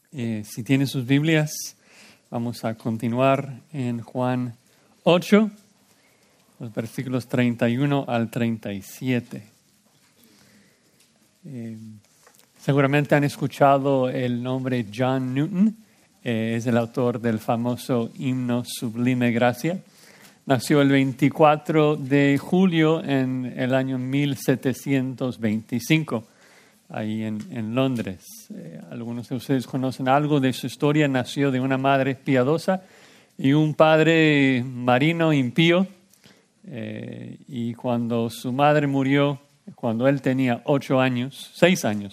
Si tienen sus Biblias, vamos a continuar en Juan 8, los versículos 31 al 37. Seguramente han escuchado el nombre John Newton. Es el autor del famoso himno Sublime Gracia. Nació el 24 de julio en el año 1725. Ahí en Londres. Algunos de ustedes conocen algo de su historia. Nació de una madre piadosa y un padre marino impío. Y cuando su madre murió, cuando él tenía 6 años,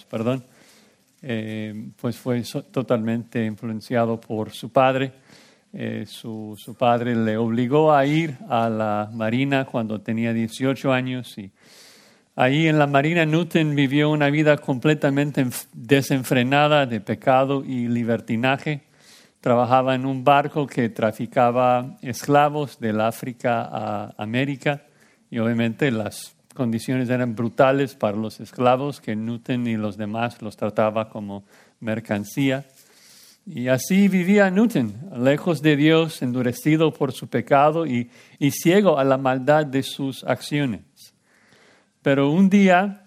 pues fue totalmente influenciado por su padre. Su padre le obligó a ir a la marina cuando tenía 18 años y ahí en la marina Newton vivió una vida completamente desenfrenada de pecado y libertinaje. Trabajaba en un barco que traficaba esclavos del África a América y obviamente las condiciones eran brutales para los esclavos, que Newton y los demás los trataba como mercancía. Y así vivía Newton, lejos de Dios, endurecido por su pecado y ciego a la maldad de sus acciones. Pero un día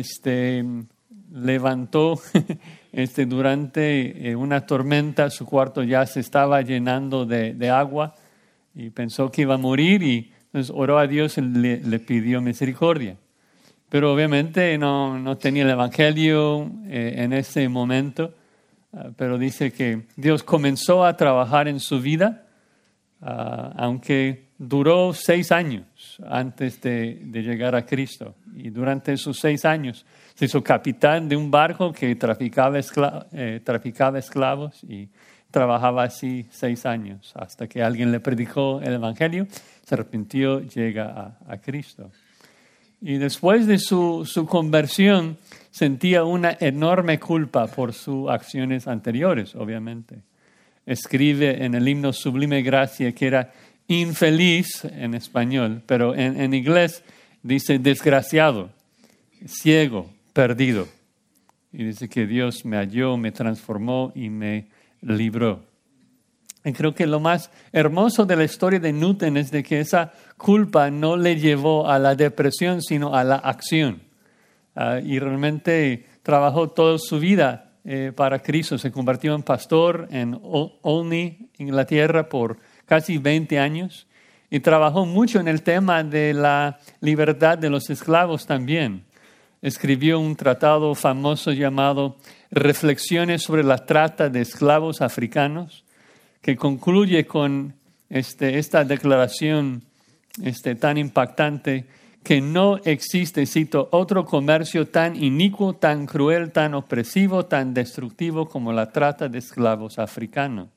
levantó durante una tormenta, su cuarto ya se estaba llenando de agua y pensó que iba a morir y entonces oró a Dios y le pidió misericordia. Pero obviamente no tenía el evangelio en ese momento, pero dice que Dios comenzó a trabajar en su vida, aunque duró 6 años antes de llegar a Cristo. Y durante esos 6 años se hizo capitán de un barco que traficaba esclavos y trabajaba así 6 años hasta que alguien le predicó el evangelio, se arrepintió, llega a Cristo. Y después de su conversión sentía una enorme culpa por sus acciones anteriores, obviamente. Escribe en el himno Sublime Gracia que era infeliz en español, pero en inglés dice desgraciado, ciego, perdido. Y dice que Dios me halló, me transformó y me libró. Y creo que lo más hermoso de la historia de Newton es de que esa culpa no le llevó a la depresión, sino a la acción. Y realmente trabajó toda su vida para Cristo. Se convirtió en pastor en Olney, Inglaterra, por casi 20 años. Y trabajó mucho en el tema de la libertad de los esclavos también. Escribió un tratado famoso llamado Reflexiones sobre la trata de esclavos africanos, que concluye con esta declaración tan impactante, que no existe, cito, otro comercio tan inicuo, tan cruel, tan opresivo, tan destructivo como la trata de esclavos africanos.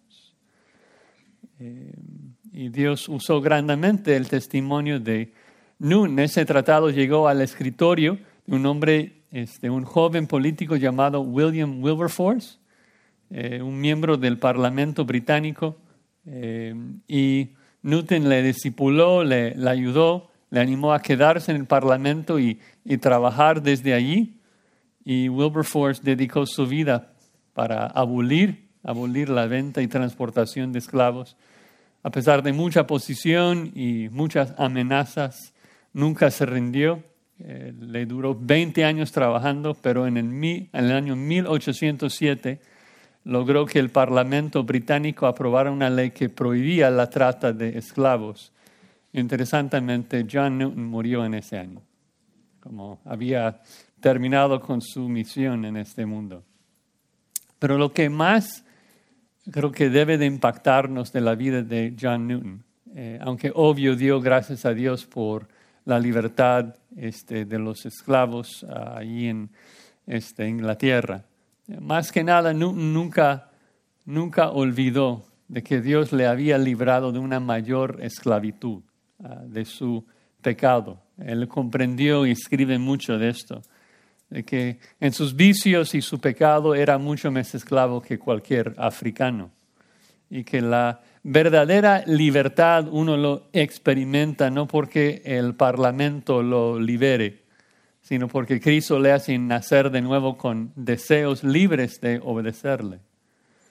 Y Dios usó grandemente el testimonio de Newton. Ese tratado llegó al escritorio de un hombre, un joven político llamado William Wilberforce, un miembro del Parlamento británico, y Newton le discipuló, le ayudó, le animó a quedarse en el Parlamento y trabajar desde allí. Y Wilberforce dedicó su vida para abolir la venta y transportación de esclavos. A pesar de mucha oposición y muchas amenazas, nunca se rindió. Le duró 20 años trabajando, pero en el año 1807 logró que el Parlamento británico aprobara una ley que prohibía la trata de esclavos. Interesantemente, John Newton murió en ese año, como había terminado con su misión en este mundo. Pero lo que más creo que debe de impactarnos de la vida de John Newton, aunque obvio dio gracias a Dios por la libertad de los esclavos allí en Inglaterra. Más que nada, Newton nunca olvidó de que Dios le había librado de una mayor esclavitud, de su pecado. Él comprendió y escribe mucho de esto, de que en sus vicios y su pecado era mucho más esclavo que cualquier africano. Y que la verdadera libertad uno lo experimenta no porque el Parlamento lo libere, sino porque Cristo le hace nacer de nuevo con deseos libres de obedecerle.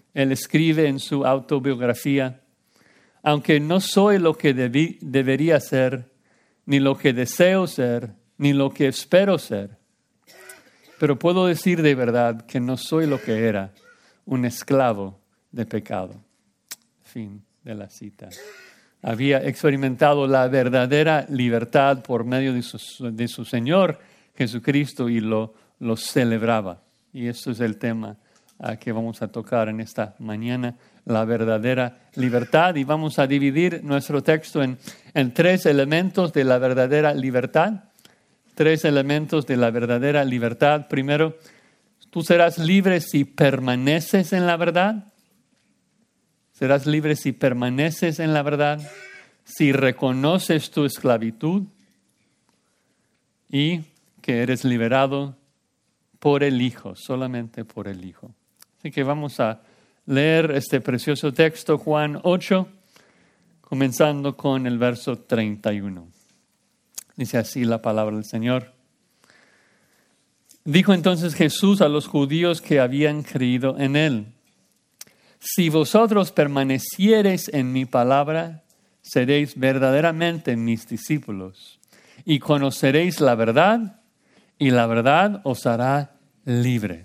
Él escribe en su autobiografía: aunque no soy lo que debería ser, ni lo que deseo ser, ni lo que espero ser, pero puedo decir de verdad que no soy lo que era, un esclavo de pecado. Fin de la cita. Había experimentado la verdadera libertad por medio de su Señor Jesucristo y lo celebraba. Y esto es el tema que vamos a tocar en esta mañana, la verdadera libertad. Y vamos a dividir nuestro texto en 3 elementos de la verdadera libertad. 3 elementos de la verdadera libertad. Primero, tú serás libre si permaneces en la verdad. Serás libre si permaneces en la verdad, si reconoces tu esclavitud y que eres liberado por el Hijo, solamente por el Hijo. Así que vamos a leer este precioso texto, Juan 8, comenzando con el verso 31. Dice así la palabra del Señor. Dijo entonces Jesús a los judíos que habían creído en Él: si vosotros permaneciereis en mi palabra, seréis verdaderamente mis discípulos y conoceréis la verdad, y la verdad os hará libres.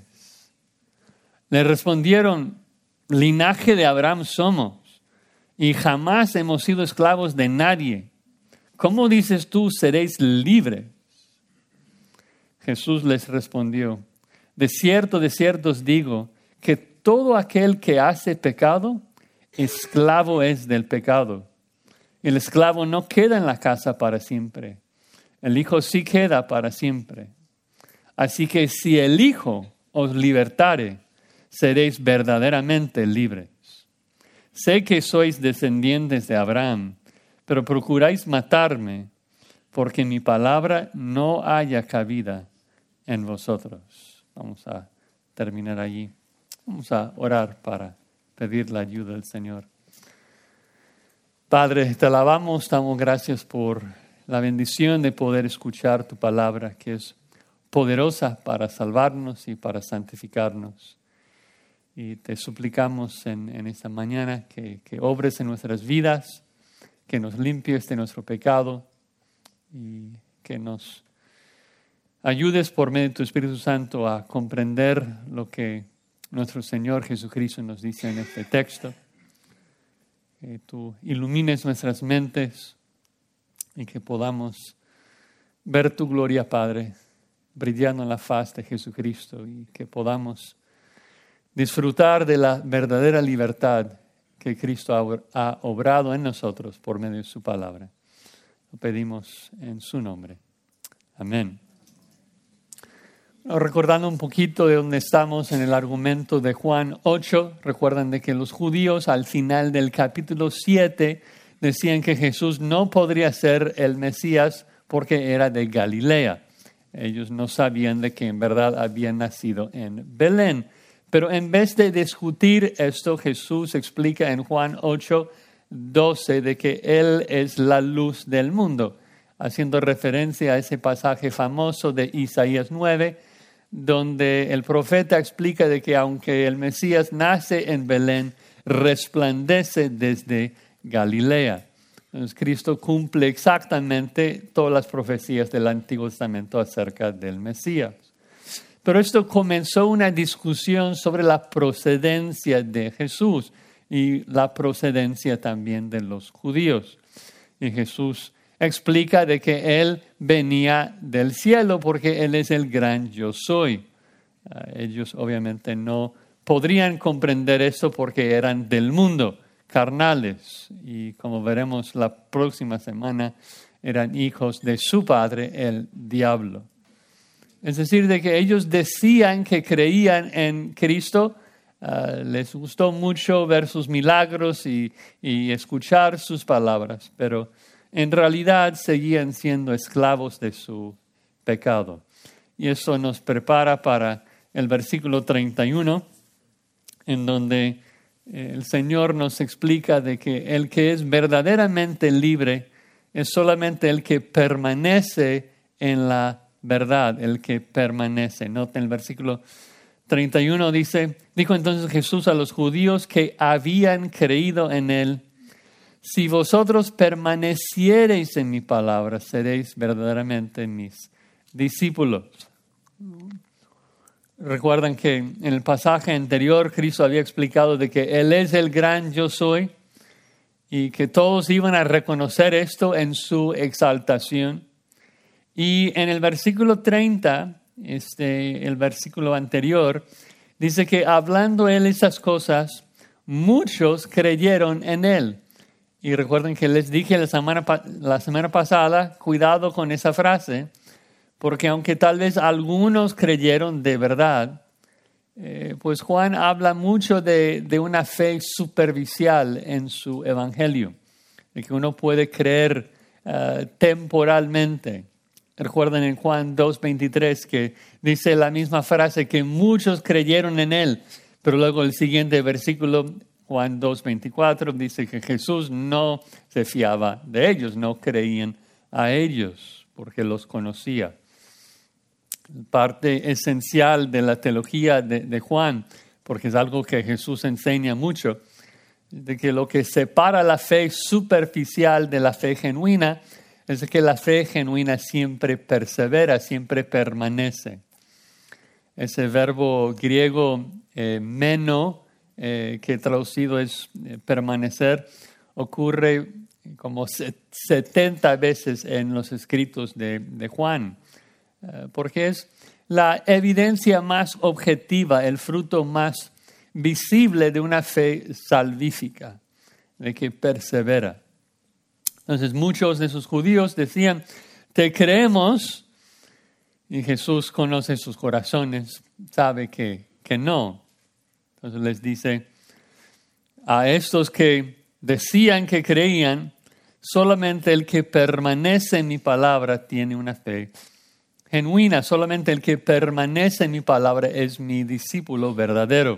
Le respondieron: linaje de Abraham somos, y jamás hemos sido esclavos de nadie. ¿Cómo dices tú, seréis libres? Jesús les respondió: de cierto os digo, que todo aquel que hace pecado, esclavo es del pecado. El esclavo no queda en la casa para siempre. El Hijo sí queda para siempre. Así que si el Hijo os libertare, seréis verdaderamente libres. Sé que sois descendientes de Abraham, pero procuráis matarme, porque mi palabra no haya cabida en vosotros. Vamos a terminar allí. Vamos a orar para pedir la ayuda del Señor. Padre, te alabamos, damos gracias por la bendición de poder escuchar tu palabra, que es poderosa para salvarnos y para santificarnos. Y te suplicamos en esta mañana que obres en nuestras vidas, que nos limpies de nuestro pecado y que nos ayudes por medio de tu Espíritu Santo a comprender lo que nuestro Señor Jesucristo nos dice en este texto. Que tú ilumines nuestras mentes y que podamos ver tu gloria, Padre, brillando en la faz de Jesucristo, y que podamos disfrutar de la verdadera libertad que Cristo ha obrado en nosotros por medio de su palabra. Lo pedimos en su nombre. Amén. Recordando un poquito de dónde estamos en el argumento de Juan 8, recuerdan de que los judíos al final del capítulo 7 decían que Jesús no podría ser el Mesías porque era de Galilea. Ellos no sabían de que en verdad había nacido en Belén. Pero en vez de discutir esto, Jesús explica en Juan 8:12 de que Él es la luz del mundo, haciendo referencia a ese pasaje famoso de Isaías 9, donde el profeta explica de que aunque el Mesías nace en Belén, resplandece desde Galilea. Entonces Cristo cumple exactamente todas las profecías del Antiguo Testamento acerca del Mesías. Pero esto comenzó una discusión sobre la procedencia de Jesús y la procedencia también de los judíos. Y Jesús explica de que Él venía del cielo porque Él es el gran yo soy. Ellos obviamente no podrían comprender esto porque eran del mundo, carnales. Y como veremos la próxima semana, eran hijos de su padre, el diablo. Es decir, de que ellos decían que creían en Cristo, les gustó mucho ver sus milagros y escuchar sus palabras, pero en realidad seguían siendo esclavos de su pecado. Y eso nos prepara para el versículo 31, en donde el Señor nos explica de que el que es verdaderamente libre es solamente el que permanece en la verdad, el que permanece. Noten el versículo 31 dijo entonces Jesús a los judíos que habían creído en él: si vosotros permaneciereis en mi palabra, seréis verdaderamente mis discípulos. Recuerdan que en el pasaje anterior Cristo había explicado de que Él es el gran yo soy y que todos iban a reconocer esto en su exaltación. Y en el versículo 30, el versículo anterior, dice que hablando Él esas cosas, muchos creyeron en Él. Y recuerden que les dije la semana pasada, cuidado con esa frase, porque aunque tal vez algunos creyeron de verdad, pues Juan habla mucho de una fe superficial en su evangelio, de que uno puede creer temporalmente. Recuerden en Juan 2:23 que dice la misma frase, que muchos creyeron en él, pero luego el siguiente versículo, Juan 2:24, dice que Jesús no se fiaba de ellos, no creían a ellos porque los conocía. Parte esencial de la teología de Juan, porque es algo que Jesús enseña mucho, de que lo que separa la fe superficial de la fe genuina es que la fe genuina siempre persevera, siempre permanece. Ese verbo griego meno, que traducido es permanecer, ocurre como 70 veces en los escritos de Juan. Porque es la evidencia más objetiva, el fruto más visible de una fe salvífica, de que persevera. Entonces muchos de esos judíos decían, te creemos, y Jesús conoce sus corazones, sabe que no. Entonces les dice a estos que decían que creían, solamente el que permanece en mi palabra tiene una fe genuina, solamente el que permanece en mi palabra es mi discípulo verdadero.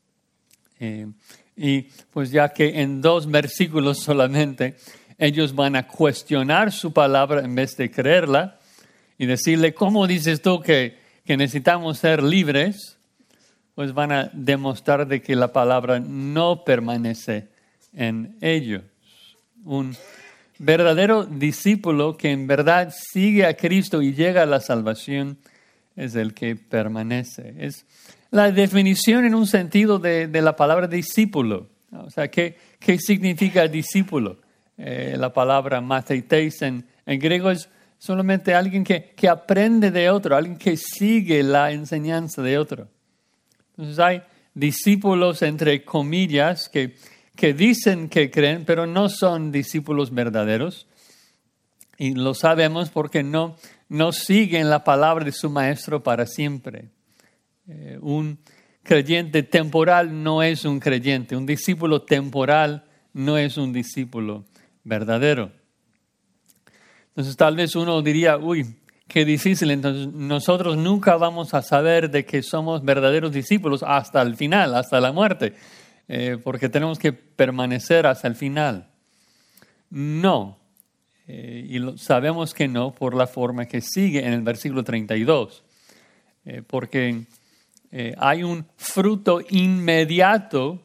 Y pues ya que en 2 versículos solamente ellos van a cuestionar su palabra en vez de creerla y decirle, ¿cómo dices tú que necesitamos ser libres? Pues van a demostrar de que la palabra no permanece en ellos. Un verdadero discípulo que en verdad sigue a Cristo y llega a la salvación es el que permanece. Es la definición en un sentido de la palabra discípulo. O sea, ¿qué significa discípulo? La palabra mathetes en griego es solamente alguien que aprende de otro, alguien que sigue la enseñanza de otro. Entonces hay discípulos entre comillas que dicen que creen, pero no son discípulos verdaderos. Y lo sabemos porque no siguen la palabra de su maestro para siempre. Un creyente temporal no es un creyente. Un discípulo temporal no es un discípulo verdadero. Entonces tal vez uno diría, uy, qué difícil. Entonces nosotros nunca vamos a saber de que somos verdaderos discípulos hasta el final, hasta la muerte. Porque tenemos que permanecer hasta el final. No, y sabemos que no por la forma que sigue en el versículo 32, porque hay un fruto inmediato,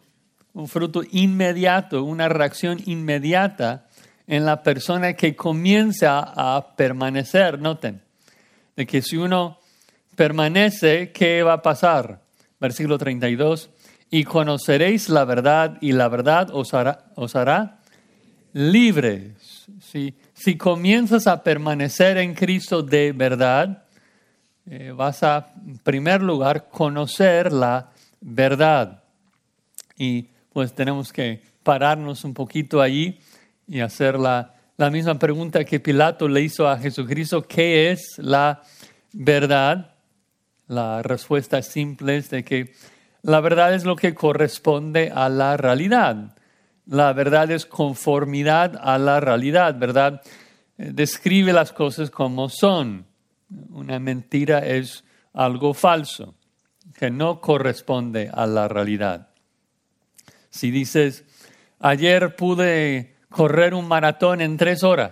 una reacción inmediata en la persona que comienza a permanecer. Noten, de que si uno permanece, ¿qué va a pasar? Versículo 32. Y conoceréis la verdad, y la verdad os hará libres. Si comienzas a permanecer en Cristo de verdad, vas a, en primer lugar, conocer la verdad. Y pues tenemos que pararnos un poquito allí y hacer la misma pregunta que Pilato le hizo a Jesucristo. ¿Qué es la verdad? La respuesta simple es de que la verdad es lo que corresponde a la realidad. La verdad es conformidad a la realidad, ¿verdad? Describe las cosas como son. Una mentira es algo falso, que no corresponde a la realidad. Si dices, ayer pude correr un maratón en 3 horas,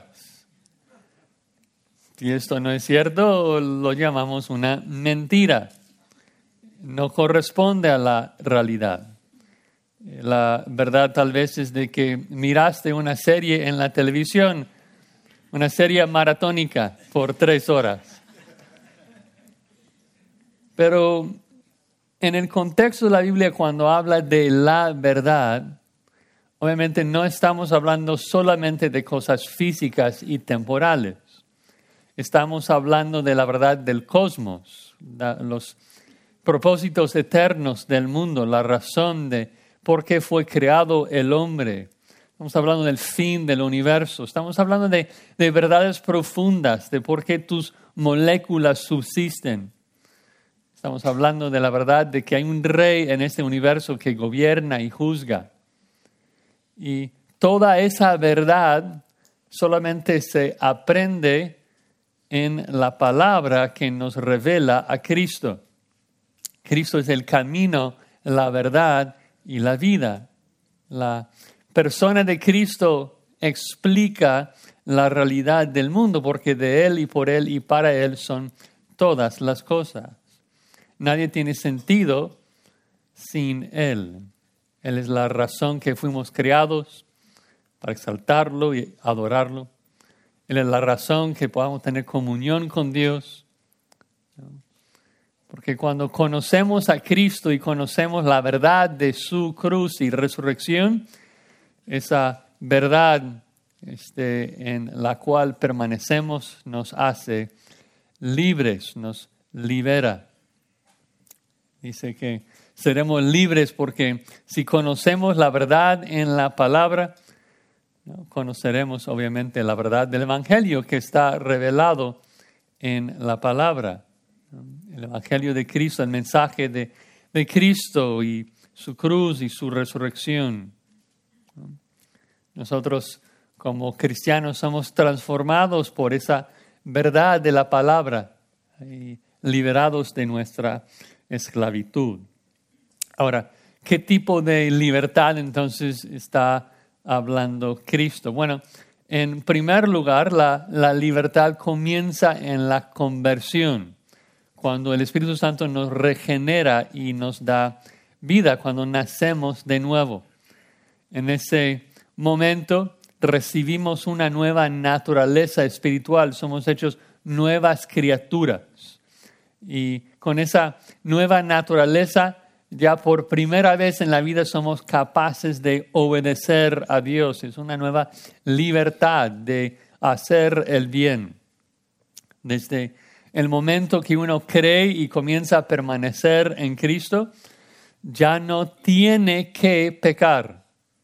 si esto no es cierto, lo llamamos una mentira. no corresponde a la realidad. La verdad tal vez es de que miraste una serie en la televisión, una serie maratónica por 3 horas. Pero en el contexto de la Biblia, cuando habla de la verdad, obviamente no estamos hablando solamente de cosas físicas y temporales. Estamos hablando de la verdad del cosmos, los propósitos eternos del mundo, la razón de por qué fue creado el hombre. Estamos hablando del fin del universo. Estamos hablando de verdades profundas, de por qué tus moléculas subsisten. Estamos hablando de la verdad de que hay un rey en este universo que gobierna y juzga. Y toda esa verdad solamente se aprende en la palabra que nos revela a Cristo. Cristo es el camino, la verdad y la vida. La persona de Cristo explica la realidad del mundo porque de Él y por Él y para Él son todas las cosas. Nadie tiene sentido sin Él. Él es la razón que fuimos creados para exaltarlo y adorarlo. Él es la razón que podamos tener comunión con Dios. Porque cuando conocemos a Cristo y conocemos la verdad de su cruz y resurrección, esa verdad en la cual permanecemos nos hace libres, nos libera. Dice que seremos libres porque si conocemos la verdad en la palabra, ¿no? Conoceremos obviamente la verdad del Evangelio que está revelado en la palabra. El Evangelio de Cristo, el mensaje de Cristo y su cruz y su resurrección. Nosotros como cristianos somos transformados por esa verdad de la palabra y liberados de nuestra esclavitud. Ahora, ¿qué tipo de libertad entonces está hablando Cristo? Bueno, en primer lugar, la libertad comienza en la conversión. Cuando el Espíritu Santo nos regenera y nos da vida, cuando nacemos de nuevo. En ese momento recibimos una nueva naturaleza espiritual, somos hechos nuevas criaturas. Y con esa nueva naturaleza, ya por primera vez en la vida somos capaces de obedecer a Dios. Es una nueva libertad de hacer el bien. Desde el momento que uno cree y comienza a permanecer en Cristo, ya no tiene que pecar.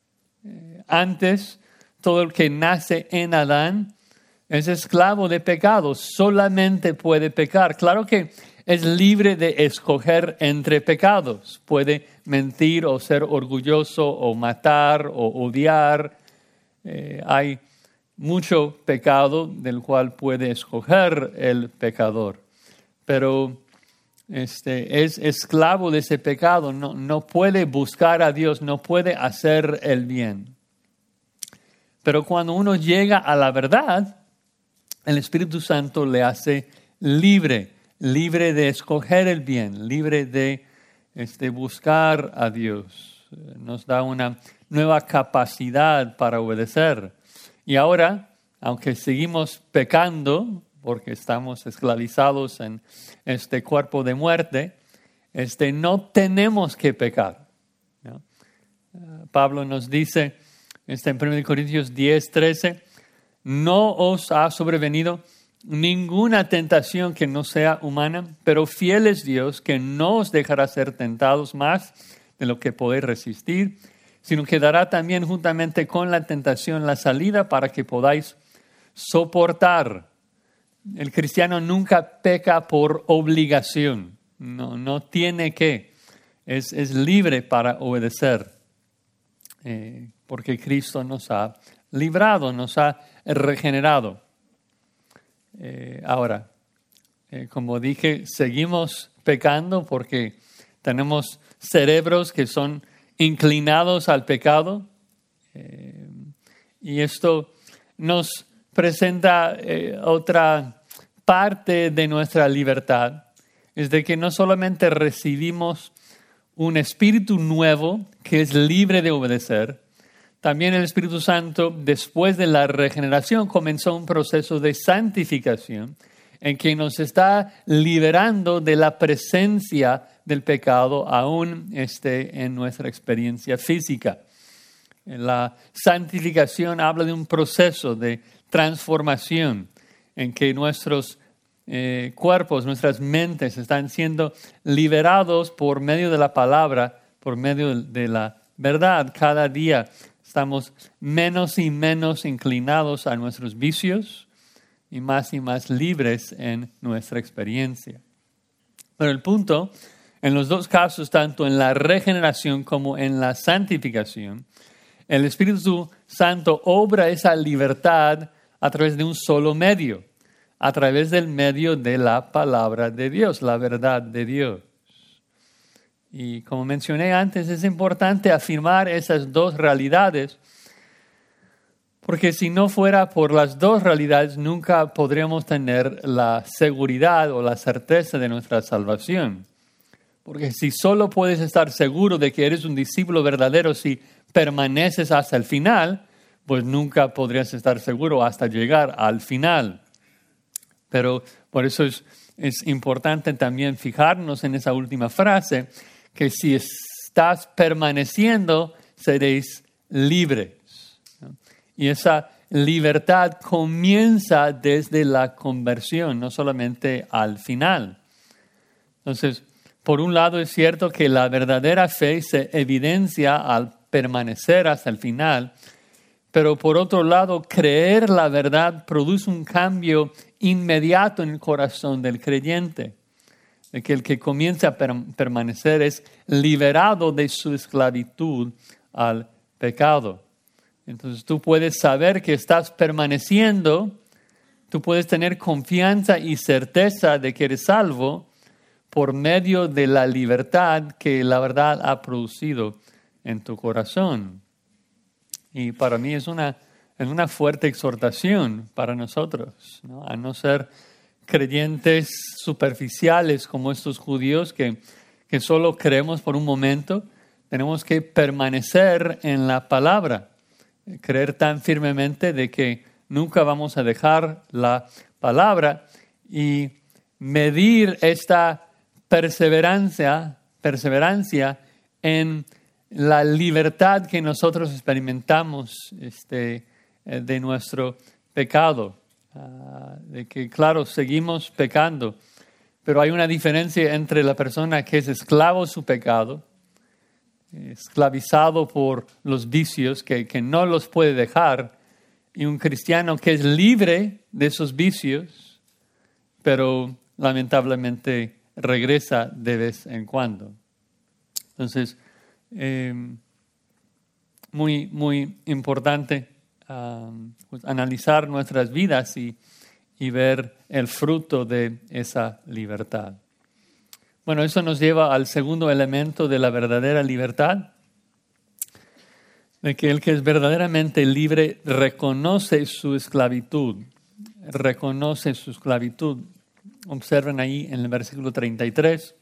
Antes, todo el que nace en Adán es esclavo de pecado, solamente puede pecar. Claro que es libre de escoger entre pecados. Puede mentir o ser orgulloso o matar o odiar. Hay mucho pecado del cual puede escoger el pecador. Pero es esclavo de ese pecado, no puede buscar a Dios, no puede hacer el bien. Pero cuando uno llega a la verdad, el Espíritu Santo le hace libre de escoger el bien, libre de buscar a Dios. Nos da una nueva capacidad para obedecer. Y ahora, aunque seguimos pecando, porque estamos esclavizados en este cuerpo de muerte, no tenemos que pecar, ¿no? Pablo nos dice en 1 Corintios 10:13, no os ha sobrevenido ninguna tentación que no sea humana, pero fiel es Dios que no os dejará ser tentados más de lo que podéis resistir, sino que dará también juntamente con la tentación la salida para que podáis soportar. El cristiano nunca peca por obligación, no tiene que, es libre para obedecer, porque Cristo nos ha librado, nos ha regenerado. Ahora, como dije, seguimos pecando porque tenemos cerebros que son inclinados al pecado, y esto nos presenta otra parte de nuestra libertad. es de que no solamente recibimos un espíritu nuevo que es libre de obedecer, también el Espíritu Santo, después de la regeneración, comenzó un proceso de santificación en que nos está liberando de la presencia del pecado aún en nuestra experiencia física. La santificación habla de un proceso de transformación en que nuestros cuerpos, nuestras mentes están siendo liberados por medio de la palabra, por medio de la verdad. Cada día estamos menos y menos inclinados a nuestros vicios y más libres en nuestra experiencia. Pero el punto, en los dos casos, tanto en la regeneración como en la santificación, el Espíritu Santo obra esa libertad a través de un solo medio, a través del medio de la palabra de Dios, la verdad de Dios. Y como mencioné antes, es importante afirmar esas dos realidades, porque si no fuera por las dos realidades, nunca podríamos tener la seguridad o la certeza de nuestra salvación. Porque si solo puedes estar seguro de que eres un discípulo verdadero si permaneces hasta el final, pues nunca podrías estar seguro hasta llegar al final. Pero por eso es importante también fijarnos en esa última frase, que si estás permaneciendo, seréis libres, ¿no? Y esa libertad comienza desde la conversión, no solamente al final. Entonces, por un lado es cierto que la verdadera fe se evidencia al permanecer hasta el final, pero por otro lado, creer la verdad produce un cambio inmediato en el corazón del creyente, de que el que comienza a permanecer es liberado de su esclavitud al pecado. Entonces tú puedes saber que estás permaneciendo, tú puedes tener confianza y certeza de que eres salvo por medio de la libertad que la verdad ha producido en tu corazón. Y para mí es una fuerte exhortación para nosotros, ¿no? A no ser creyentes superficiales como estos judíos que solo creemos por un momento. Tenemos que permanecer en la palabra, creer tan firmemente de que nunca vamos a dejar la palabra y medir esta perseverancia en la libertad que nosotros experimentamos de nuestro pecado. De que, claro, seguimos pecando, pero hay una diferencia entre la persona que es esclavo de su pecado, esclavizado por los vicios que no los puede dejar, y un cristiano que es libre de esos vicios, pero lamentablemente regresa de vez en cuando. Entonces, muy importante pues analizar nuestras vidas y ver el fruto de esa libertad. Bueno, eso nos lleva al segundo elemento de la verdadera libertad, de que el que es verdaderamente libre reconoce su esclavitud. Reconoce su esclavitud. Observen ahí en el versículo 33.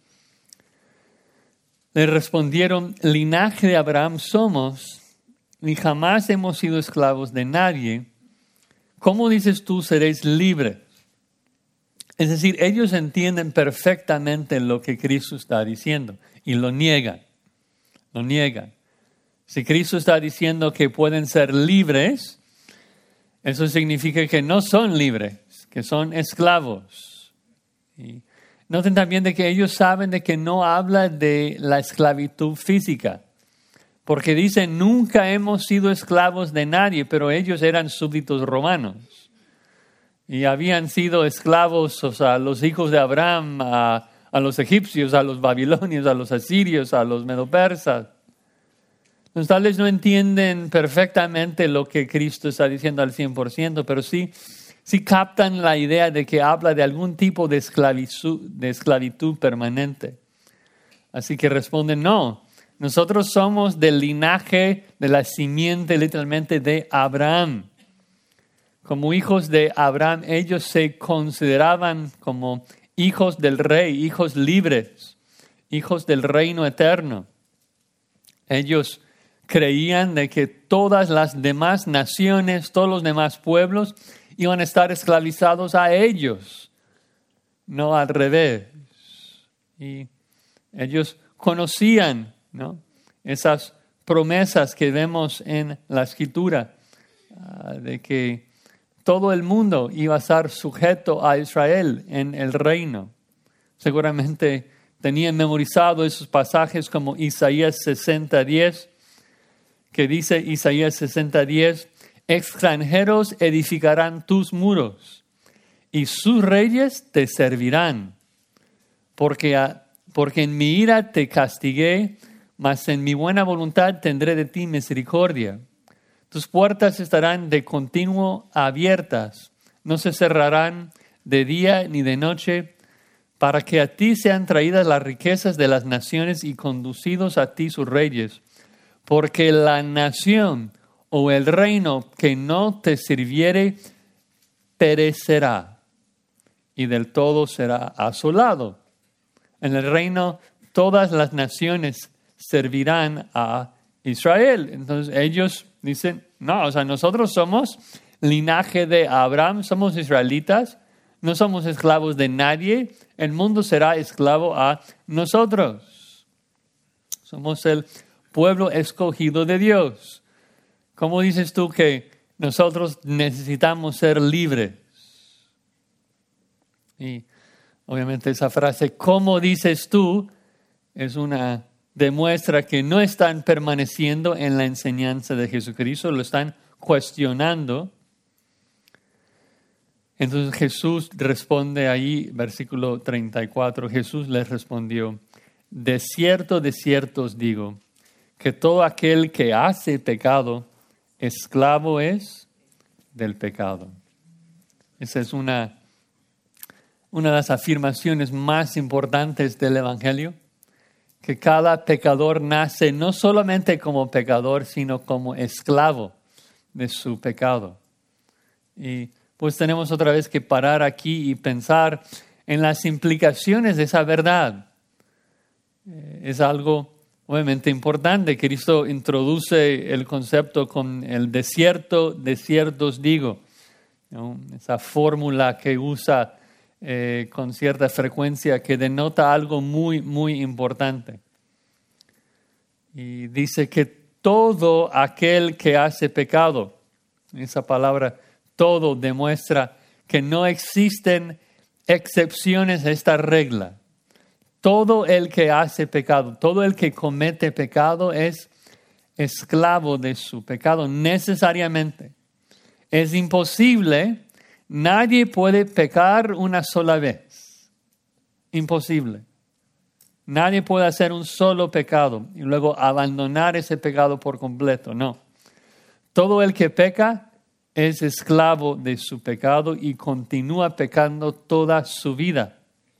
Le respondieron: linaje de Abraham somos, ni jamás hemos sido esclavos de nadie. ¿Cómo dices tú seréis libres? Es decir, ellos entienden perfectamente lo que Cristo está diciendo y lo niegan. Lo niegan. Si Cristo está diciendo que pueden ser libres, eso significa que no son libres, que son esclavos. Y noten también de que ellos saben de que no habla de la esclavitud física. Porque dicen, nunca hemos sido esclavos de nadie, pero ellos eran súbditos romanos. Y habían sido esclavos, o sea, los hijos de Abraham, a los egipcios, a los babilonios, a los asirios, a los medopersas. Entonces, tal vez no entienden perfectamente lo que Cristo está diciendo al 100%, pero sí captan la idea de que habla de algún tipo de esclavitud permanente. Así que responden, no. Nosotros somos del linaje, de la simiente literalmente de Abraham. Como hijos de Abraham, ellos se consideraban como hijos del rey, hijos libres, hijos del reino eterno. Ellos creían de que todas las demás naciones, todos los demás pueblos iban a estar esclavizados a ellos, no al revés. Y ellos conocían, ¿no?, esas promesas que vemos en la Escritura, de que todo el mundo iba a estar sujeto a Israel en el reino. Seguramente tenían memorizado esos pasajes como Isaías 60:10, que dice Isaías 60:10, extranjeros edificarán tus muros y sus reyes te servirán, porque en mi ira te castigué, mas en mi buena voluntad tendré de ti misericordia. Tus puertas estarán de continuo abiertas, no se cerrarán de día ni de noche, para que a ti sean traídas las riquezas de las naciones y conducidos a ti sus reyes. Porque la nación o el reino que no te sirviere perecerá y del todo será asolado. En el reino todas las naciones servirán a Israel. Entonces ellos dicen, no, o sea, nosotros somos linaje de Abraham, somos israelitas, no somos esclavos de nadie, el mundo será esclavo a nosotros. Somos el pueblo escogido de Dios. ¿Cómo dices tú que nosotros necesitamos ser libres? Y obviamente esa frase, ¿cómo dices tú?, es una demuestra que no están permaneciendo en la enseñanza de Jesucristo, lo están cuestionando. Entonces Jesús responde ahí, versículo 34, Jesús les respondió, de cierto os digo, que todo aquel que hace pecado, esclavo es del pecado. Esa es una de las afirmaciones más importantes del Evangelio, que cada pecador nace no solamente como pecador, sino como esclavo de su pecado. Y pues tenemos otra vez que parar aquí y pensar en las implicaciones de esa verdad. Es algo obviamente importante. Cristo introduce el concepto con el de cierto os digo, ¿no?, esa fórmula que usa con cierta frecuencia que denota algo muy, muy importante. Y dice que todo aquel que hace pecado, esa palabra todo demuestra que no existen excepciones a esta regla. Todo el que hace pecado, todo el que comete pecado es esclavo de su pecado necesariamente. Es imposible. Nadie puede pecar una sola vez. Imposible. Nadie puede hacer un solo pecado y luego abandonar ese pecado por completo. No. Todo el que peca es esclavo de su pecado y continúa pecando toda su vida.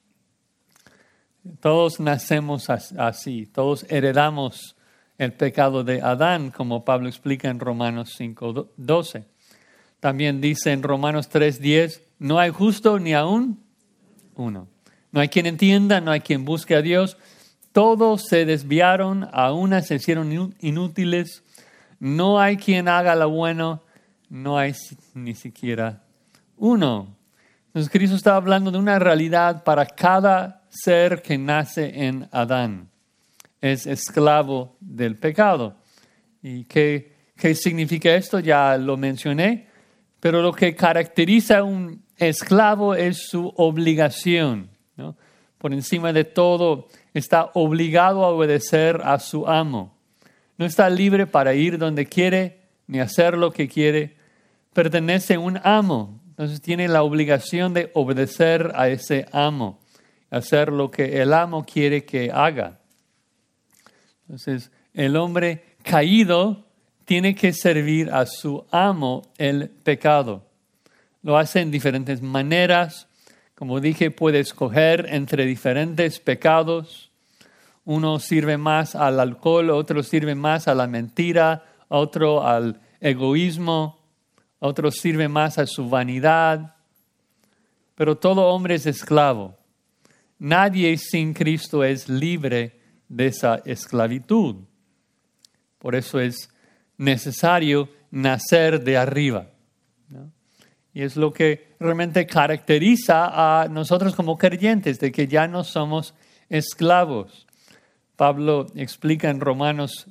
Todos nacemos así. Todos heredamos el pecado de Adán, como Pablo explica en Romanos 5:12. También dice en Romanos 3:10, no hay justo ni aún uno. No hay quien entienda, no hay quien busque a Dios. Todos se desviaron, a una se hicieron inútiles. No hay quien haga lo bueno, no hay ni siquiera uno. Entonces Cristo está hablando de una realidad para cada ser que nace en Adán. Es esclavo del pecado. ¿Y qué significa esto? Ya lo mencioné. Pero lo que caracteriza a un esclavo es su obligación, ¿no? Por encima de todo, está obligado a obedecer a su amo. No está libre para ir donde quiere, ni hacer lo que quiere. Pertenece a un amo. Entonces tiene la obligación de obedecer a ese amo, hacer lo que el amo quiere que haga. Entonces, el hombre caído tiene que servir a su amo el pecado. Lo hace en diferentes maneras. Como dije, puede escoger entre diferentes pecados. Uno sirve más al alcohol, otro sirve más a la mentira, otro al egoísmo, otro sirve más a su vanidad. Pero todo hombre es esclavo. nadie sin Cristo es libre de esa esclavitud. Por eso es necesario nacer de arriba, ¿no? Y es lo que realmente caracteriza a nosotros como creyentes, de que ya no somos esclavos. Pablo explica en Romanos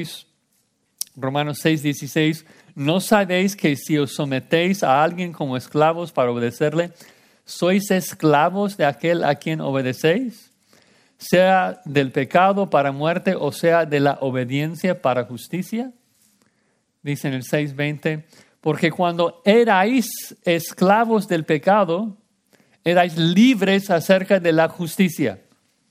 6:16, ¿no sabéis que si os sometéis a alguien como esclavos para obedecerle, sois esclavos de aquel a quien obedecéis? Sea del pecado para muerte o sea de la obediencia para justicia. Dice en el 6:20, porque cuando erais esclavos del pecado, erais libres acerca de la justicia.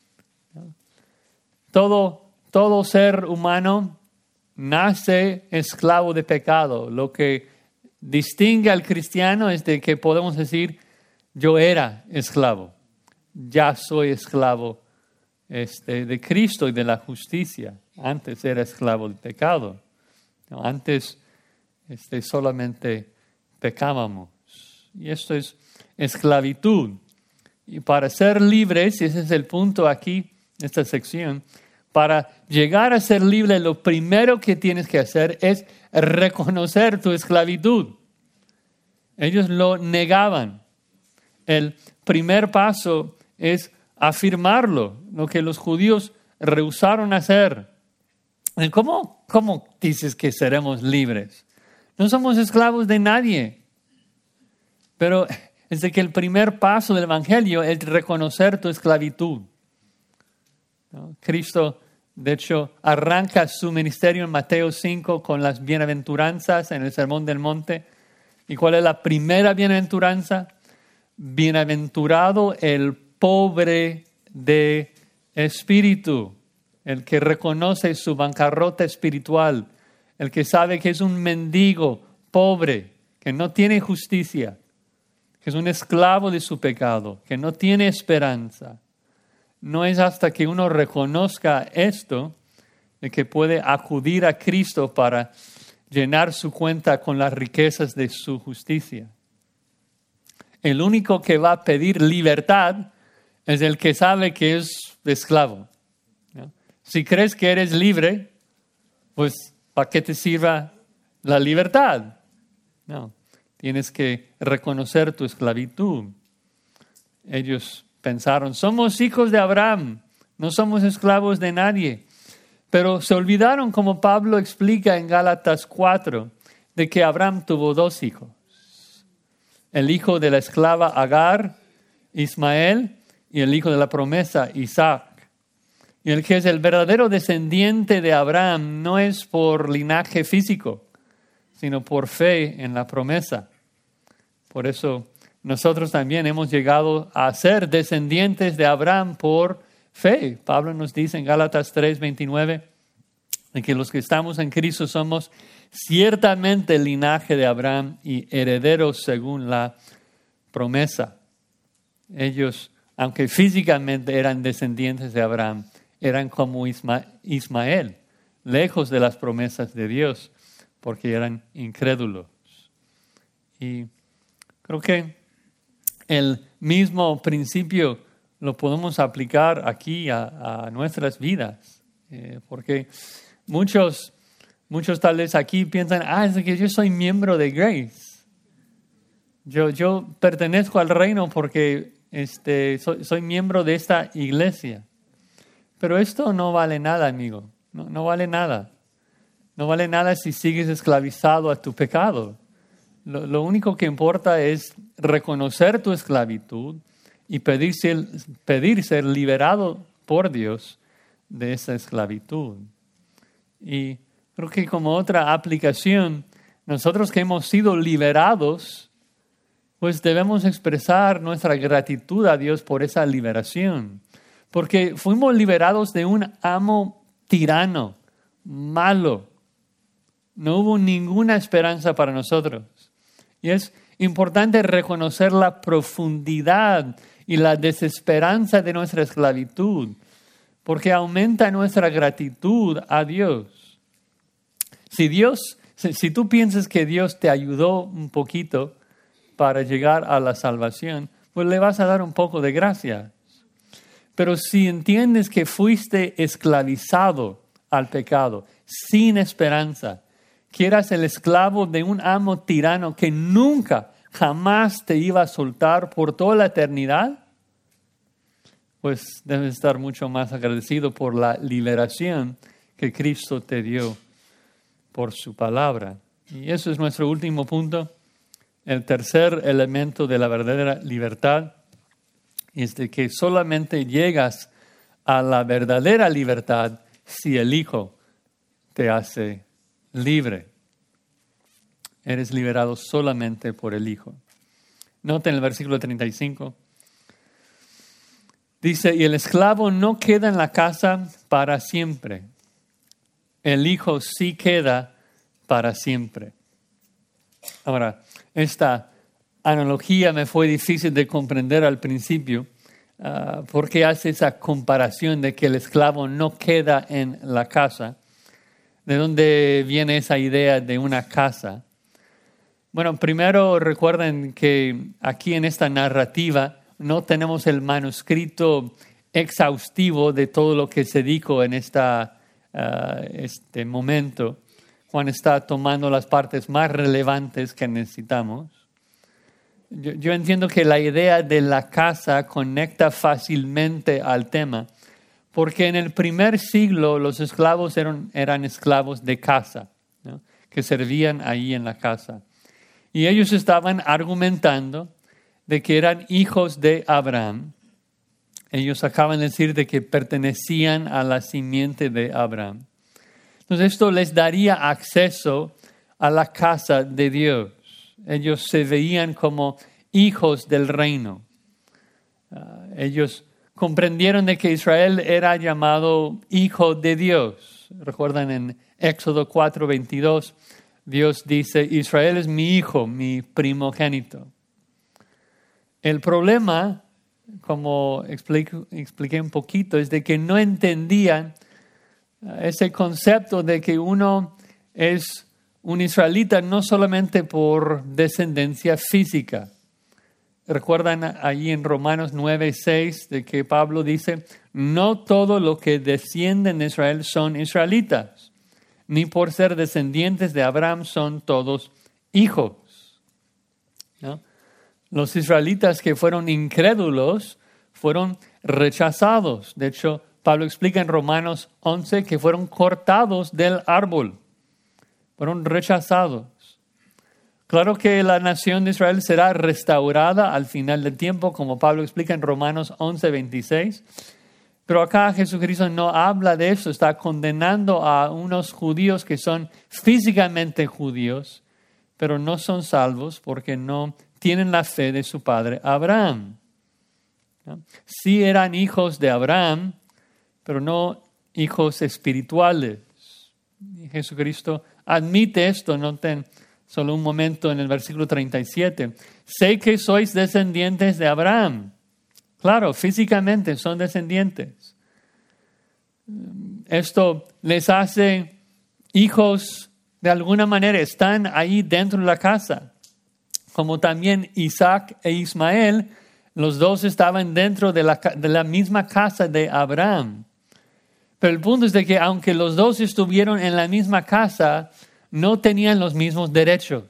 Todo ser humano nace esclavo de pecado. Lo que distingue al cristiano es de que podemos decir, yo era esclavo, ya soy esclavo de Cristo y de la justicia. Antes era esclavo del pecado. No, antes solamente pecábamos. Y esto es esclavitud. Y para ser libres, y ese es el punto aquí, esta sección, para llegar a ser libre, lo primero que tienes que hacer es reconocer tu esclavitud. Ellos lo negaban. El primer paso es afirmarlo, lo que los judíos rehusaron hacer. ¿Cómo dices que seremos libres? No somos esclavos de nadie. Pero es de que el primer paso del Evangelio es reconocer tu esclavitud, ¿no? Cristo, de hecho, arranca su ministerio en Mateo 5 con las bienaventuranzas en el Sermón del Monte. ¿Y cuál es la primera bienaventuranza? Bienaventurado el pobre de espíritu, el que reconoce su bancarrota espiritual, el que sabe que es un mendigo pobre, que no tiene justicia, que es un esclavo de su pecado, que no tiene esperanza. No es hasta que uno reconozca esto de que puede acudir a Cristo para llenar su cuenta con las riquezas de su justicia. El único que va a pedir libertad es el que sabe que es esclavo, ¿no? Si crees que eres libre, pues ¿para qué te sirva la libertad? No, tienes que reconocer tu esclavitud. Ellos pensaron, somos hijos de Abraham, no somos esclavos de nadie. Pero se olvidaron, como Pablo explica en Gálatas 4, de que Abraham tuvo dos hijos. El hijo de la esclava Agar, Ismael, y el hijo de la promesa, Isaac. Y el que es el verdadero descendiente de Abraham no es por linaje físico, sino por fe en la promesa. Por eso nosotros también hemos llegado a ser descendientes de Abraham por fe. Pablo nos dice en Gálatas 3:29 de que los que estamos en Cristo somos ciertamente el linaje de Abraham y herederos según la promesa. Ellos, aunque físicamente eran descendientes de Abraham, eran como Ismael, lejos de las promesas de Dios, porque eran incrédulos. Y creo que el mismo principio lo podemos aplicar aquí a nuestras vidas, porque muchos tal vez aquí piensan, es que yo soy miembro de Grace. Yo pertenezco al reino porque soy miembro de esta iglesia. Pero esto no vale nada, amigo. No vale nada. No vale nada si sigues esclavizado a tu pecado. Lo único que importa es reconocer tu esclavitud y pedir ser liberado por Dios de esa esclavitud. Y creo que como otra aplicación, nosotros que hemos sido liberados, pues debemos expresar nuestra gratitud a Dios por esa liberación. Porque fuimos liberados de un amo tirano, malo. No hubo ninguna esperanza para nosotros. Y es importante reconocer la profundidad y la desesperanza de nuestra esclavitud, porque aumenta nuestra gratitud a Dios. Si tú piensas que Dios te ayudó un poquito para llegar a la salvación, pues le vas a dar un poco de gracia. Pero si entiendes que fuiste esclavizado al pecado, sin esperanza, que eras el esclavo de un amo tirano que nunca, jamás te iba a soltar por toda la eternidad, pues debes estar mucho más agradecido por la liberación que Cristo te dio por su palabra. Y eso es nuestro último punto. El tercer elemento de la verdadera libertad es de que solamente llegas a la verdadera libertad si el Hijo te hace libre. Eres liberado solamente por el Hijo. Noten el versículo 35. Dice, y el esclavo no queda en la casa para siempre. El Hijo sí queda para siempre. Ahora, esta analogía me fue difícil de comprender al principio, porque hace esa comparación de que el esclavo no queda en la casa. ¿De dónde viene esa idea de una casa? Bueno, primero recuerden que aquí en esta narrativa no tenemos el manuscrito exhaustivo de todo lo que se dijo en este momento. Juan está tomando las partes más relevantes que necesitamos. Yo entiendo que la idea de la casa conecta fácilmente al tema, porque en el primer siglo los esclavos eran esclavos de casa, ¿no? Que servían ahí en la casa. Y ellos estaban argumentando de que eran hijos de Abraham. Ellos acaban de decir de que pertenecían a la simiente de Abraham. Entonces esto les daría acceso a la casa de Dios. Ellos se veían como hijos del reino. Ellos comprendieron de que Israel era llamado hijo de Dios. Recuerdan en Éxodo 4:22, Dios dice, Israel es mi hijo, mi primogénito. El problema, como expliqué un poquito, es de que no entendían ese concepto de que uno es un israelita no solamente por descendencia física. Recuerdan allí en Romanos 9:6 de que Pablo dice, no todo lo que descienden de Israel son israelitas, ni por ser descendientes de Abraham son todos hijos, ¿no? Los israelitas que fueron incrédulos fueron rechazados. De hecho, Pablo explica en Romanos 11 que fueron cortados del árbol, fueron rechazados. Claro que la nación de Israel será restaurada al final del tiempo, como Pablo explica en Romanos 11:26. Pero acá Jesucristo no habla de eso, está condenando a unos judíos que son físicamente judíos, pero no son salvos porque no tienen la fe de su padre Abraham, ¿no? Sí eran hijos de Abraham, pero no hijos espirituales. Y Jesucristo admite esto, noten solo un momento en el versículo 37. Sé que sois descendientes de Abraham. Claro, físicamente son descendientes. Esto les hace hijos de alguna manera, están ahí dentro de la casa. Como también Isaac e Ismael, los dos estaban dentro de la misma casa de Abraham. Pero el punto es de que aunque los dos estuvieron en la misma casa, no tenían los mismos derechos.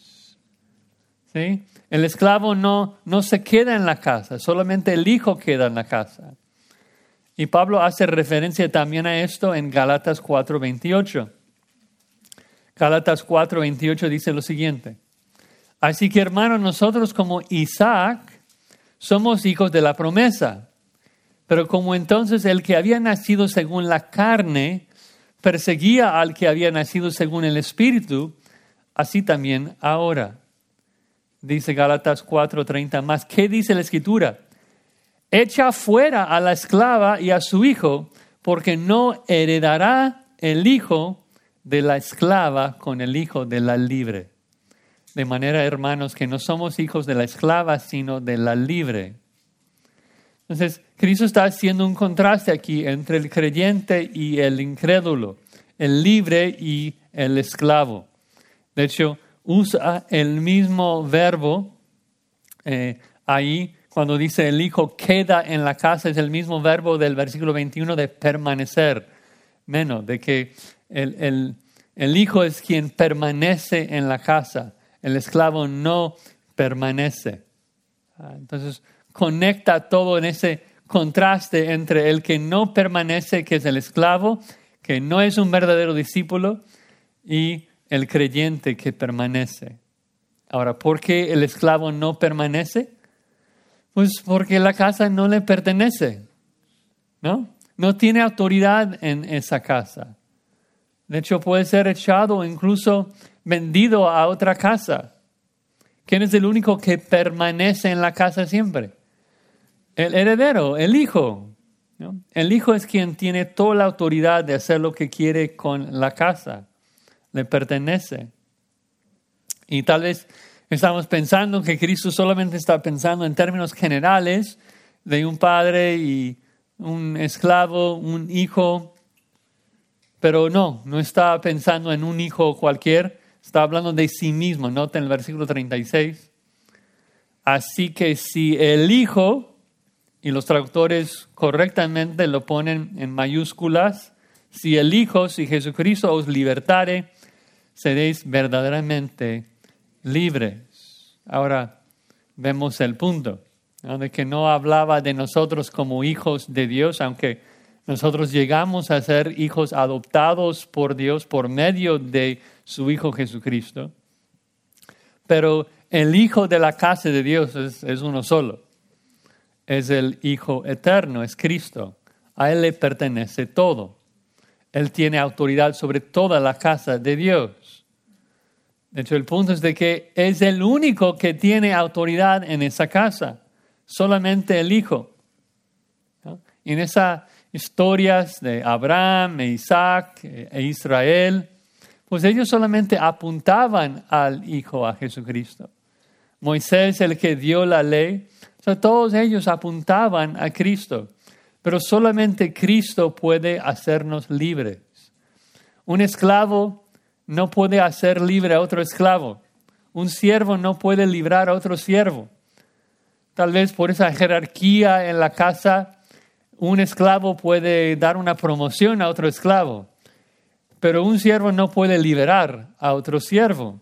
¿Sí? El esclavo no se queda en la casa, solamente el hijo queda en la casa. Y Pablo hace referencia también a esto en Gálatas 4:28. Gálatas 4:28 dice lo siguiente. Así que, hermanos, nosotros como Isaac somos hijos de la promesa. Pero como entonces el que había nacido según la carne perseguía al que había nacido según el Espíritu, así también ahora. Dice Gálatas 4:30 más. ¿Qué dice la Escritura? Echa fuera a la esclava y a su hijo, porque no heredará el hijo de la esclava con el hijo de la libre. De manera, hermanos, que no somos hijos de la esclava, sino de la libre. Entonces, Cristo está haciendo un contraste aquí entre el creyente y el incrédulo, el libre y el esclavo. De hecho, usa el mismo verbo ahí Cuando dice el hijo queda en la casa, es el mismo verbo del versículo 21 de permanecer, menos, de que el hijo es quien permanece en la casa, el esclavo no permanece. Entonces conecta todo en ese contraste entre el que no permanece, que es el esclavo, que no es un verdadero discípulo, y el creyente que permanece. Ahora, ¿por qué el esclavo no permanece? Pues porque la casa no le pertenece, ¿no? No tiene autoridad en esa casa. De hecho, puede ser echado o incluso vendido a otra casa. ¿Quién es el único que permanece en la casa siempre? El heredero, el hijo, ¿no? El hijo es quien tiene toda la autoridad de hacer lo que quiere con la casa. Le pertenece. Y tal vez estamos pensando que Cristo solamente está pensando en términos generales de un padre y un esclavo, un hijo. Pero no está pensando en un hijo cualquier. Está hablando de sí mismo. Noten el versículo 36. Así que si el hijo, y los traductores correctamente lo ponen en mayúsculas, si el hijo, si Jesucristo os libertare, seréis verdaderamente libres. Ahora vemos el punto, ¿no? De que no hablaba de nosotros como hijos de Dios, aunque nosotros llegamos a ser hijos adoptados por Dios por medio de su Hijo Jesucristo. Pero el Hijo de la casa de Dios es uno solo. Es el Hijo eterno, es Cristo. A Él le pertenece todo. Él tiene autoridad sobre toda la casa de Dios. De hecho, el punto es de que es el único que tiene autoridad en esa casa. Solamente el Hijo. ¿No? Y en esas historias de Abraham, Isaac e Israel, pues ellos solamente apuntaban al Hijo, a Jesucristo. Moisés, el que dio la ley, o sea, todos ellos apuntaban a Cristo. Pero solamente Cristo puede hacernos libres. Un esclavo no puede hacer libre a otro esclavo. Un siervo no puede librar a otro siervo. Tal vez por esa jerarquía en la casa, un esclavo puede dar una promoción a otro esclavo. Pero un siervo no puede liberar a otro siervo.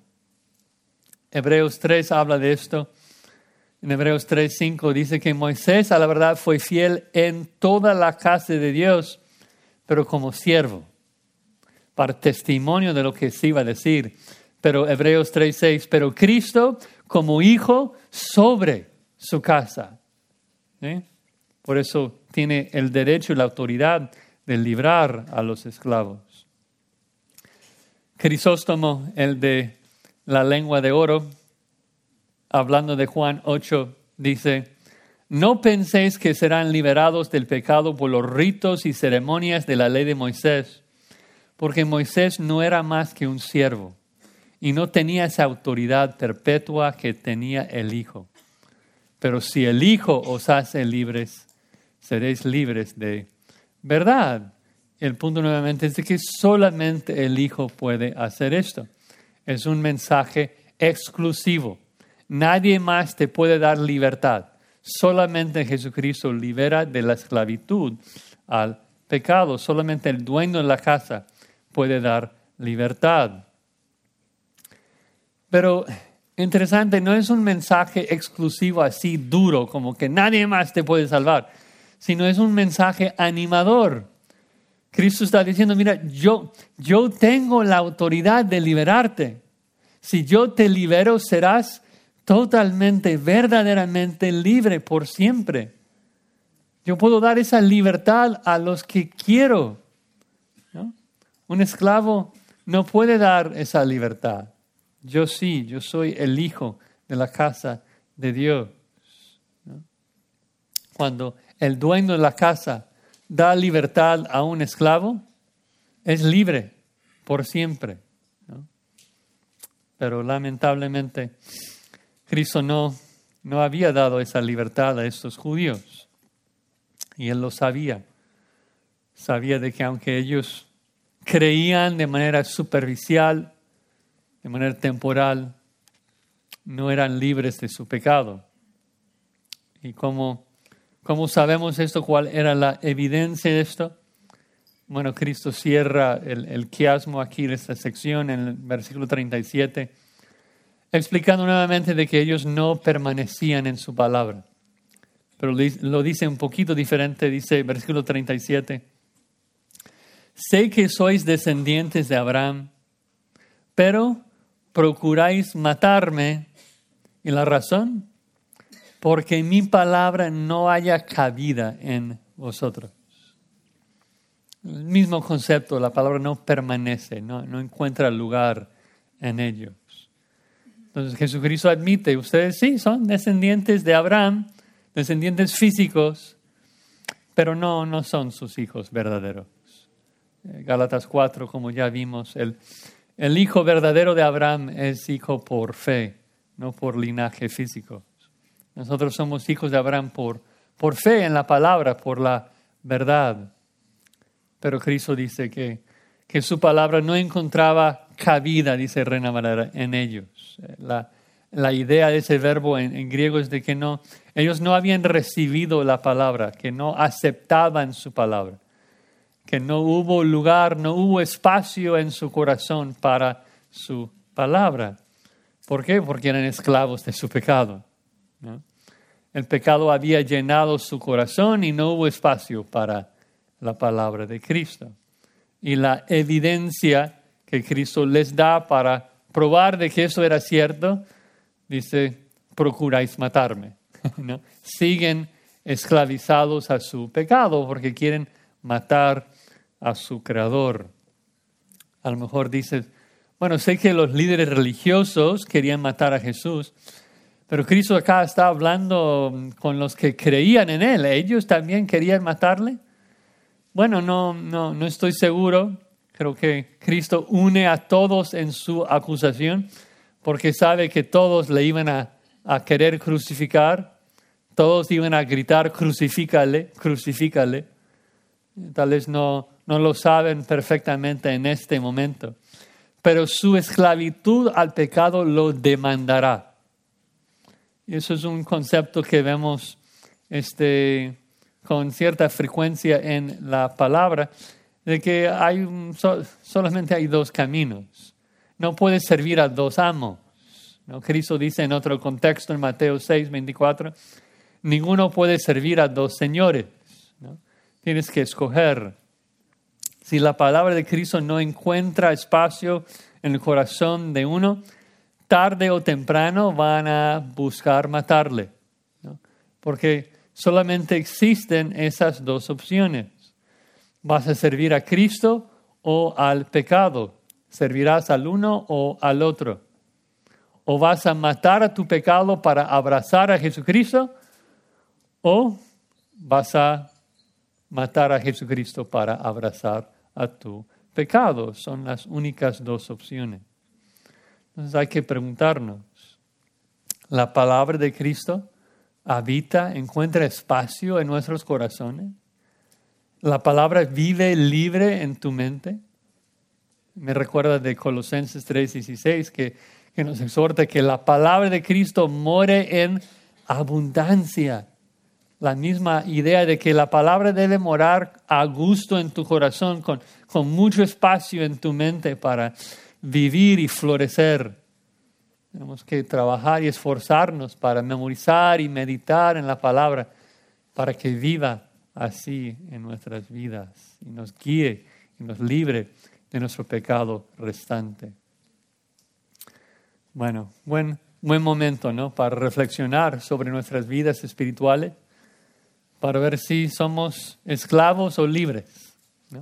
Hebreos 3 habla de esto. En Hebreos 3:5 dice que Moisés a la verdad fue fiel en toda la casa de Dios, pero como siervo, para testimonio de lo que se iba a decir. Pero Hebreos 3:6, pero Cristo como hijo sobre su casa. ¿Sí? Por eso tiene el derecho y la autoridad de librar a los esclavos. Crisóstomo, el de la lengua de oro, hablando de Juan 8, dice, no penséis que serán liberados del pecado por los ritos y ceremonias de la ley de Moisés, porque Moisés no era más que un siervo y no tenía esa autoridad perpetua que tenía el Hijo. Pero si el Hijo os hace libres, seréis libres de verdad. El punto nuevamente es de que solamente el Hijo puede hacer esto. Es un mensaje exclusivo. Nadie más te puede dar libertad. Solamente Jesucristo libera de la esclavitud al pecado. Solamente el dueño de la casa puede dar libertad. Pero interesante, no es un mensaje exclusivo así duro, como que nadie más te puede salvar, sino es un mensaje animador. Cristo está diciendo, mira, yo tengo la autoridad de liberarte. Si yo te libero, serás totalmente, verdaderamente libre por siempre. Yo puedo dar esa libertad a los que quiero, ¿no? Un esclavo no puede dar esa libertad. Yo sí, yo soy el hijo de la casa de Dios, ¿no? Cuando el dueño de la casa da libertad a un esclavo, es libre por siempre, ¿no? Pero lamentablemente Cristo no había dado esa libertad a estos judíos. Y Él lo sabía. Sabía de que aunque ellos creían de manera superficial, de manera temporal, no eran libres de su pecado. ¿Y cómo sabemos esto? ¿Cuál era la evidencia de esto? Bueno, Cristo cierra el quiasmo aquí de esta sección en el versículo 37, explicando nuevamente de que ellos no permanecían en su palabra. Pero lo dice un poquito diferente, dice versículo 37. Sé que sois descendientes de Abraham, pero procuráis matarme. ¿Y la razón? Porque mi palabra no haya cabida en vosotros. El mismo concepto, la palabra no permanece, no encuentra lugar en ellos. Entonces Jesucristo admite, ustedes sí son descendientes de Abraham, descendientes físicos, pero no son sus hijos verdaderos. Gálatas 4, como ya vimos, el hijo verdadero de Abraham es hijo por fe, no por linaje físico. Nosotros somos hijos de Abraham por fe en la palabra, por la verdad. Pero Cristo dice que su palabra no encontraba cabida, dice Reina Valera, en ellos. La idea de ese verbo en griego es de que ellos no habían recibido la palabra, que no aceptaban su palabra, que no hubo lugar, no hubo espacio en su corazón para su palabra. ¿Por qué? Porque eran esclavos de su pecado, ¿no? El pecado había llenado su corazón y no hubo espacio para la palabra de Cristo. Y la evidencia que Cristo les da para probar de que eso era cierto, dice, procuráis matarme, ¿no? Siguen esclavizados a su pecado porque quieren matar a su creador. A lo mejor dices, bueno, sé que los líderes religiosos querían matar a Jesús, pero Cristo acá está hablando con los que creían en Él. ¿Ellos también querían matarle? Bueno, no estoy seguro. Creo que Cristo une a todos en su acusación porque sabe que todos le iban a querer crucificar. Todos iban a gritar, crucifícale, crucifícale. Tal vez no lo saben perfectamente en este momento. Pero su esclavitud al pecado lo demandará. Y eso es un concepto que vemos con cierta frecuencia en la palabra, de que solamente hay dos caminos. No puedes servir a dos amos, ¿no? Cristo dice en otro contexto, en Mateo 6, 24, ninguno puede servir a dos señores, ¿no? Tienes que escoger. Si la palabra de Cristo no encuentra espacio en el corazón de uno, tarde o temprano van a buscar matarle, ¿no? Porque solamente existen esas dos opciones. ¿Vas a servir a Cristo o al pecado? ¿Servirás al uno o al otro? ¿O vas a matar a tu pecado para abrazar a Jesucristo? ¿O vas a matar a Jesucristo para abrazar a tu pecado? Son las únicas dos opciones. Entonces hay que preguntarnos, ¿la palabra de Cristo habita, encuentra espacio en nuestros corazones? ¿La palabra vive libre en tu mente? Me recuerda de Colosenses 3:16 que nos exhorta que la palabra de Cristo more en abundancia. La misma idea de que la palabra debe morar a gusto en tu corazón, con mucho espacio en tu mente para vivir y florecer. Tenemos que trabajar y esforzarnos para memorizar y meditar en la palabra para que viva así en nuestras vidas y nos guíe y nos libre de nuestro pecado restante. Bueno, buen momento, ¿no? Para reflexionar sobre nuestras vidas espirituales, para ver si somos esclavos o libres, ¿no?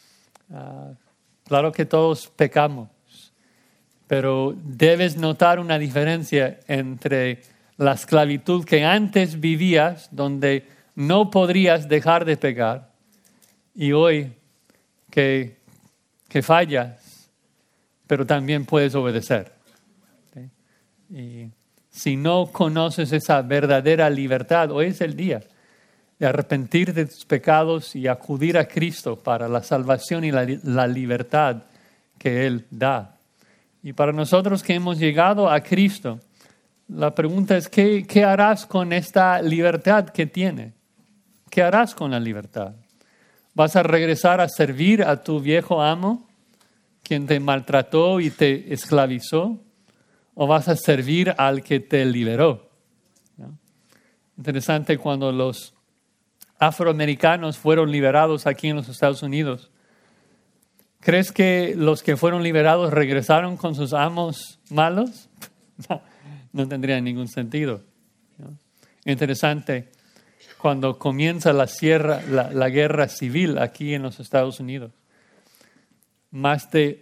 Claro que todos pecamos, pero debes notar una diferencia entre la esclavitud que antes vivías, donde no podrías dejar de pecar, y hoy que fallas, pero también puedes obedecer. ¿Sí? Y si no conoces esa verdadera libertad, hoy es el día de arrepentir de tus pecados y acudir a Cristo para la salvación y la libertad que Él da. Y para nosotros que hemos llegado a Cristo, la pregunta es, ¿qué harás con esta libertad que tiene? ¿Qué harás con la libertad? ¿Vas a regresar a servir a tu viejo amo, quien te maltrató y te esclavizó? ¿O vas a servir al que te liberó? ¿No? Interesante, cuando los afroamericanos fueron liberados aquí en los Estados Unidos, ¿crees que los que fueron liberados regresaron con sus amos malos? No tendría ningún sentido, ¿no? Interesante, cuando comienza la guerra civil aquí en los Estados Unidos, más de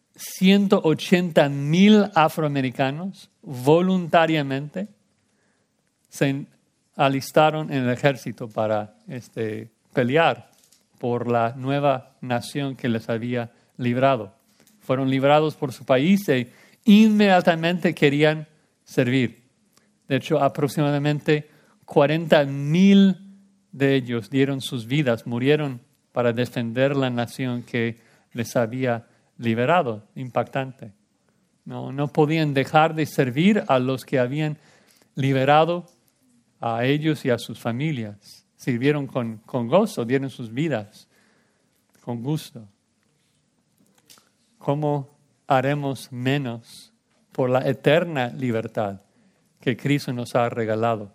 180,000 afroamericanos voluntariamente se alistaron en el ejército para pelear por la nueva nación que les había librado. Fueron librados por su país e inmediatamente querían servir. De hecho, aproximadamente 40,000 de ellos dieron sus vidas, murieron para defender la nación que les había liberado. Impactante. No podían dejar de servir a los que habían liberado a ellos y a sus familias. Sirvieron con gozo, dieron sus vidas con gusto. ¿Cómo haremos menos por la eterna libertad que Cristo nos ha regalado?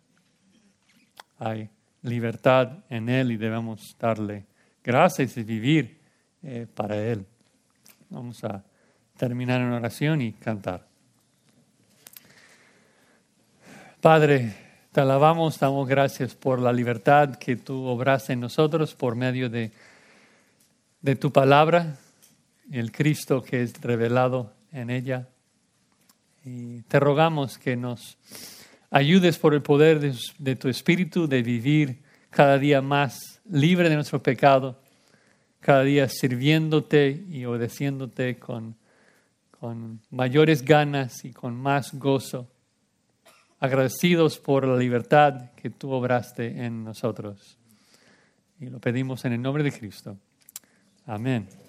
Hay libertad en Él y debemos darle gracias y vivir para Él. Vamos a terminar en oración y cantar. Padre, te alabamos, damos gracias por la libertad que tú obraste en nosotros por medio de tu palabra, el Cristo que es revelado en ella. Y te rogamos que nos ayudes por el poder de tu Espíritu de vivir cada día más libre de nuestro pecado, cada día sirviéndote y obedeciéndote con mayores ganas y con más gozo, agradecidos por la libertad que tú obraste en nosotros. Y lo pedimos en el nombre de Cristo. Amén.